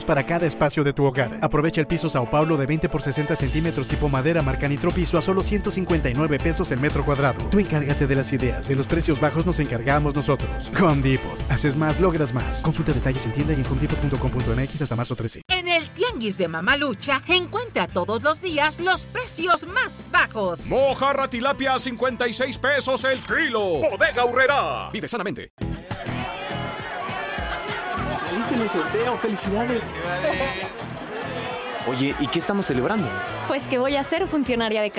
para cada espacio de tu hogar. Aprovecha el piso Sao Paulo de 20 por 60 centímetros tipo madera marca Nitropiso a solo 159 pesos el metro cuadrado. Tú encárgate de las ideas, de los precios bajos nos encargamos nosotros. Home Depot. Haces más, logras más. Consulta detalles en tienda y en homedepot.com.mx hasta marzo 13. En el Tianguis de Mamalucha, encuentra todos los días los precios más bajos. Mojarra tilapia a 56 pesos el kilo. Bodega Aurrerá. Vive sanamente. Saliste en el sorteo, felicidades. Oye, ¿y qué estamos celebrando? Pues que voy a ser funcionaria de